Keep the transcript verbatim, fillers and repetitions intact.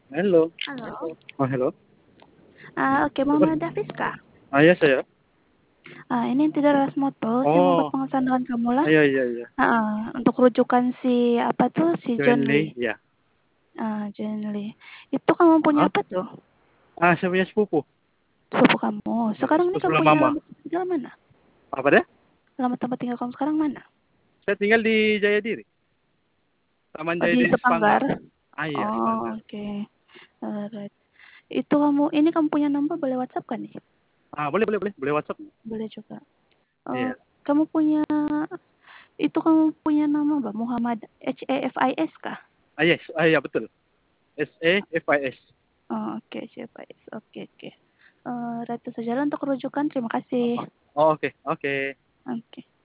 Halo. Halo. Oh, halo. Ah, oke, Betul. Muhammad Hafiz kah? Ah, iya saya. Ah, ini tidak Rasmoto, saya mau buat Oh, pengesahan dengan kamu lah. iya iya iya. Ah, untuk rujukan si apa tuh si Join John Lee, Lee. ya. Ah, John Lee. Itu kamu punya Ah, apa tuh? ah saya punya sepupu. Sepupu kamu. Ya, Sekarang ini sepupu kamu sebelah punya mama. alamat tempat tinggal mana? Apa deh? Alamat tempat tinggal kamu sekarang mana? Saya tinggal di Jayadiri. Taman Oh, di Jayadiri Sepanggar. Sepanggar. Ah, iya, Oh, Sepanggar. oke. Okay. Alright. Itu kamu ini kamu punya nomor boleh WhatsApp kan nih? Ah, boleh boleh boleh. Boleh WhatsApp. Boleh juga. Oh, Iya. kamu punya itu kamu punya nama Mbak Muhammad H E F I S kah? Ah, yes. Ah, iya betul. S E F I S. Oh, oke, okay, siapa ya? Oke, oke. Eh, Ratu sajalah untuk rujukan. Terima kasih. Oh, oke, oke. Oke. Okay.